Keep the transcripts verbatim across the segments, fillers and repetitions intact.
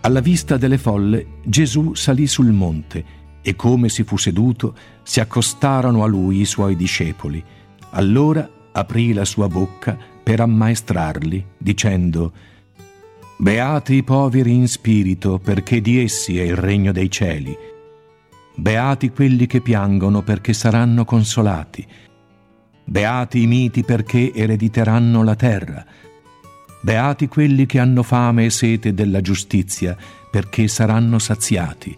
Alla vista delle folle, Gesù salì sul monte e, come si fu seduto, si accostarono a lui i suoi discepoli. Allora aprì la sua bocca per ammaestrarli, dicendo: «Beati i poveri in spirito, perché di essi è il regno dei cieli. Beati quelli che piangono, perché saranno consolati. Beati i miti, perché erediteranno la terra. Beati quelli che hanno fame e sete della giustizia, perché saranno saziati.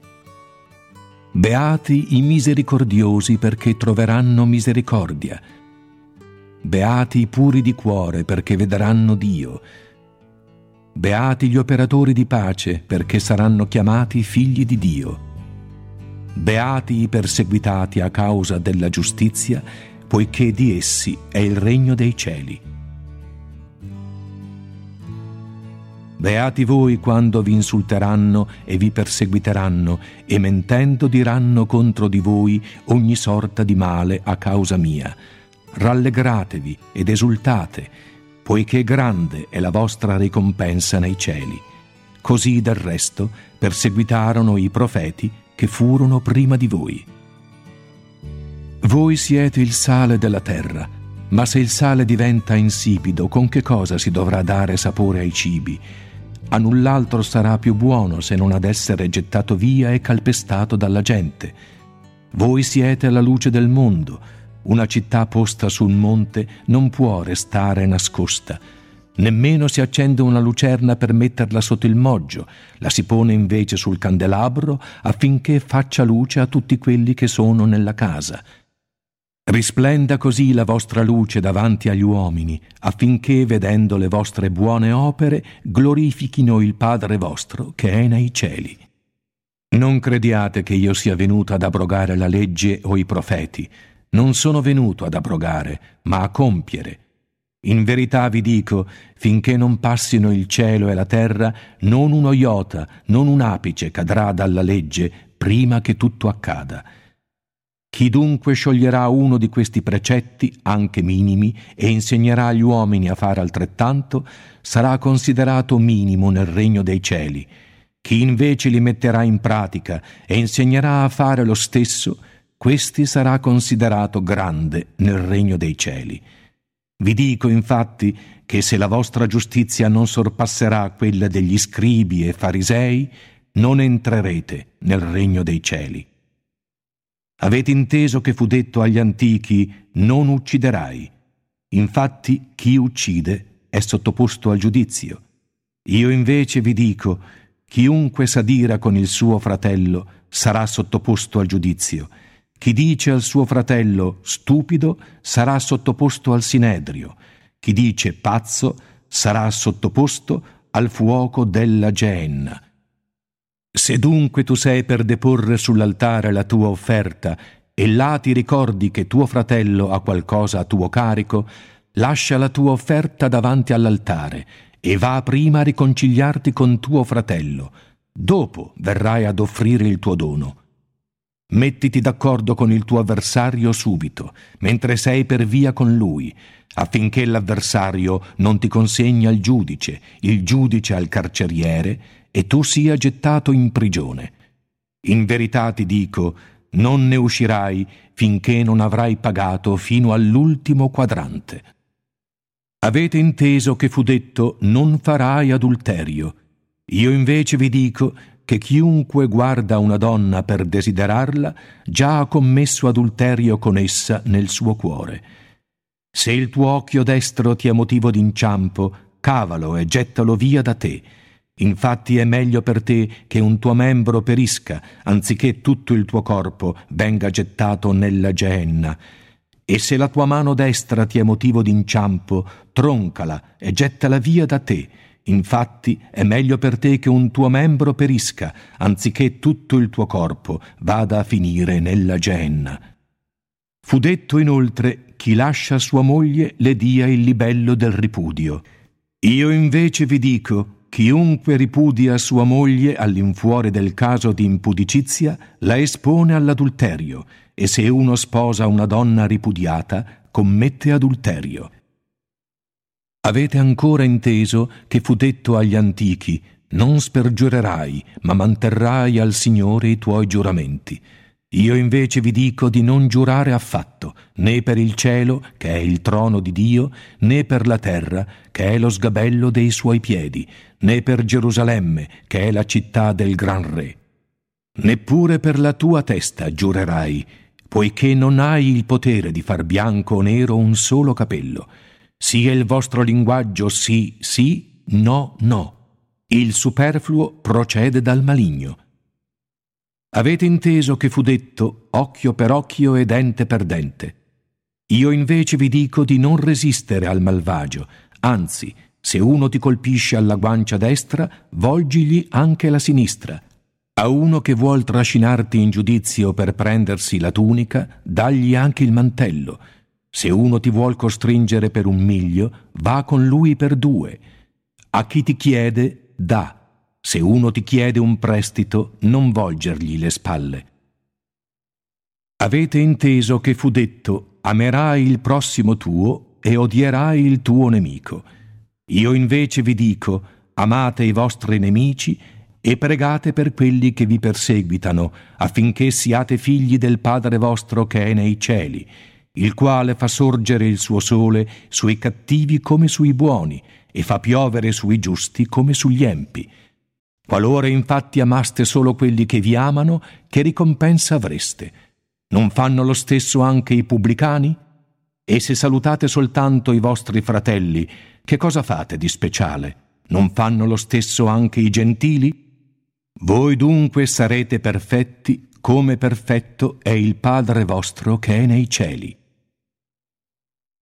Beati i misericordiosi, perché troveranno misericordia. Beati i puri di cuore, perché vedranno Dio. Beati gli operatori di pace, perché saranno chiamati figli di Dio. Beati i perseguitati a causa della giustizia, poiché di essi è il regno dei cieli. Beati voi quando vi insulteranno e vi perseguiteranno, e mentendo diranno contro di voi ogni sorta di male a causa mia. Rallegratevi ed esultate, poiché grande è la vostra ricompensa nei cieli. Così del resto perseguitarono i profeti che furono prima di voi. Voi siete il sale della terra, ma se il sale diventa insipido, con che cosa si dovrà dare sapore ai cibi? A null'altro sarà più buono se non ad essere gettato via e calpestato dalla gente. Voi siete la luce del mondo. Una città posta su un monte non può restare nascosta. Nemmeno si accende una lucerna per metterla sotto il moggio, la si pone invece sul candelabro affinché faccia luce a tutti quelli che sono nella casa. Risplenda così la vostra luce davanti agli uomini, affinché, vedendo le vostre buone opere, glorifichino il Padre vostro che è nei cieli. Non crediate che io sia venuto ad abrogare la legge o i profeti. Non sono venuto ad abrogare, ma a compiere. In verità vi dico, finché non passino il cielo e la terra, non uno iota, non un apice cadrà dalla legge prima che tutto accada. Chi dunque scioglierà uno di questi precetti, anche minimi, e insegnerà agli uomini a fare altrettanto, sarà considerato minimo nel regno dei cieli. Chi invece li metterà in pratica e insegnerà a fare lo stesso, questi sarà considerato grande nel regno dei cieli. Vi dico infatti che se la vostra giustizia non sorpasserà quella degli scribi e farisei, non entrerete nel regno dei cieli. Avete inteso che fu detto agli antichi: non ucciderai. Infatti chi uccide è sottoposto al giudizio. Io invece vi dico: chiunque s'adira con il suo fratello sarà sottoposto al giudizio. Chi dice al suo fratello stupido sarà sottoposto al sinedrio. Chi dice pazzo sarà sottoposto al fuoco della Geenna. Se dunque tu sei per deporre sull'altare la tua offerta e là ti ricordi che tuo fratello ha qualcosa a tuo carico, lascia la tua offerta davanti all'altare e va prima a riconciliarti con tuo fratello. Dopo verrai ad offrire il tuo dono. Mettiti d'accordo con il tuo avversario subito, mentre sei per via con lui, affinché l'avversario non ti consegni al giudice, il giudice al carceriere, e tu sia gettato in prigione. In verità ti dico, non ne uscirai finché non avrai pagato fino all'ultimo quadrante. Avete inteso che fu detto: non farai adulterio. Io invece vi dico che chiunque guarda una donna per desiderarla già ha commesso adulterio con essa nel suo cuore. Se il tuo occhio destro ti è motivo d'inciampo, cavalo e gettalo via da te. Infatti è meglio per te che un tuo membro perisca, anziché tutto il tuo corpo venga gettato nella Geenna. E se la tua mano destra ti è motivo d'inciampo, troncala e gettala via da te. Infatti è meglio per te che un tuo membro perisca, anziché tutto il tuo corpo vada a finire nella Geenna. Fu detto inoltre: chi lascia sua moglie le dia il libello del ripudio. Io invece vi dico: chiunque ripudia sua moglie all'infuori del caso di impudicizia la espone all'adulterio, e se uno sposa una donna ripudiata commette adulterio. Avete ancora inteso che fu detto agli antichi: non spergiurerai, ma manterrai al Signore i tuoi giuramenti. Io invece vi dico di non giurare affatto, né per il cielo, che è il trono di Dio, né per la terra, che è lo sgabello dei suoi piedi, né per Gerusalemme, che è la città del gran re. Neppure per la tua testa giurerai, poiché non hai il potere di far bianco o nero un solo capello. Sia il vostro linguaggio sì, sì, no, no. Il superfluo procede dal maligno. Avete inteso che fu detto occhio per occhio e dente per dente. Io invece vi dico di non resistere al malvagio, anzi, se uno ti colpisce alla guancia destra, volgigli anche la sinistra. A uno che vuol trascinarti in giudizio per prendersi la tunica, dagli anche il mantello. Se uno ti vuol costringere per un miglio, va con lui per due. A chi ti chiede, dà. Se uno ti chiede un prestito, non volgergli le spalle. Avete inteso che fu detto, amerai il prossimo tuo e odierai il tuo nemico. Io invece vi dico, amate i vostri nemici e pregate per quelli che vi perseguitano, affinché siate figli del Padre vostro che è nei cieli, il quale fa sorgere il suo sole sui cattivi come sui buoni e fa piovere sui giusti come sugli empi. Qualora infatti amaste solo quelli che vi amano, che ricompensa avreste? Non fanno lo stesso anche i pubblicani? E se salutate soltanto i vostri fratelli, che cosa fate di speciale? Non fanno lo stesso anche i gentili? Voi dunque sarete perfetti, come perfetto è il Padre vostro che è nei cieli.